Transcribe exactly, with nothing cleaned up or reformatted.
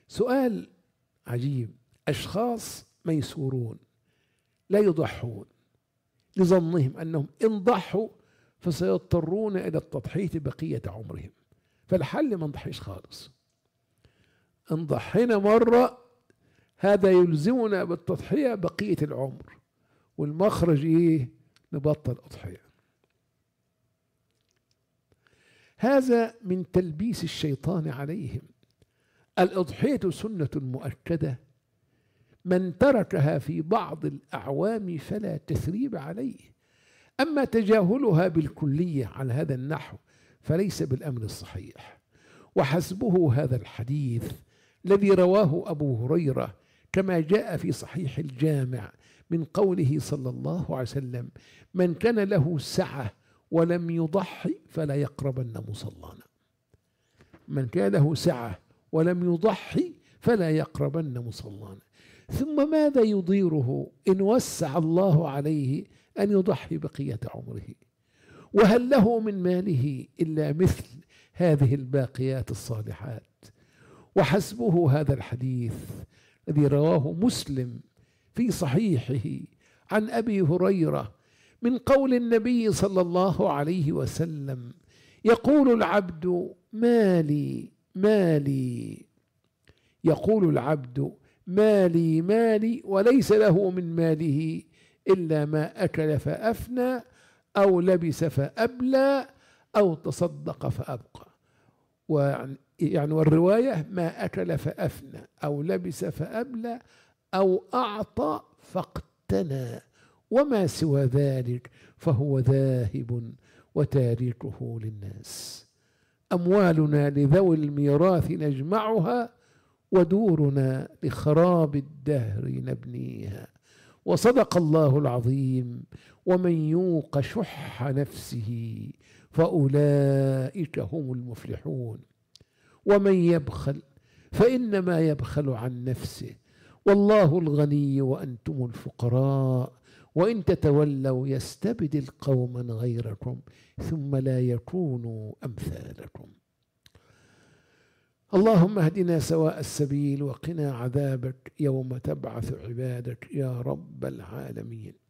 سؤال عجيب. أشخاص ميسورون لا يضحون لظنهم أنهم إن ضحوا فسيضطرون إلى التضحية بقية عمرهم، فالحل ما نضحيش خالص. إن ضحينا مرة هذا يلزمنا بالتضحية بقية العمر، والمخرج إيه؟ نبطل أضحية. هذا من تلبيس الشيطان عليهم. الأضحية سنة مؤكدة، من تركها في بعض الأعوام فلا تثريب عليه، أما تجاهلها بالكلية على هذا النحو فليس بالأمر الصحيح. وحسبه هذا الحديث الذي رواه أبو هريرة كما جاء في صحيح الجامع من قوله صلى الله عليه وسلم: من كان له سعة ولم يضحي فلا يقربن مصلانا. من كان له سعة ولم يضحي فلا يقربن مصلانا. ثم ماذا يضيره إن وسع الله عليه أن يضحي بقية عمره؟ وهل له من ماله إلا مثل هذه الباقيات الصالحات؟ وحسبه هذا الحديث الذي رواه مسلم في صحيحه عن أبي هريرة من قول النبي صلى الله عليه وسلم: يقول العبد مالي مالي، يقول العبد مالي مالي، وليس له من ماله إلا ما أكل فأفنى أو لبس فأبلى أو تصدق فأبقى. ويعني والرواية ما أكل فأفنى أو لبس فأبلى أو أعطى فاقتنى، وما سوى ذلك فهو ذاهب وتاركه للناس. أموالنا لذوي الميراث نجمعها، ودورنا لخراب الدهر نبنيها. وصدق الله العظيم: ومن يوق شح نفسه فأولئك هم المفلحون. ومن يبخل فإنما يبخل عن نفسه، والله الغني وأنتم الفقراء، وإن تتولوا يستبدل قوما غيركم ثم لا يكونوا أمثالكم. اللهم اهدنا سواء السبيل وقنا عذابك يوم تبعث عبادك يا رب العالمين.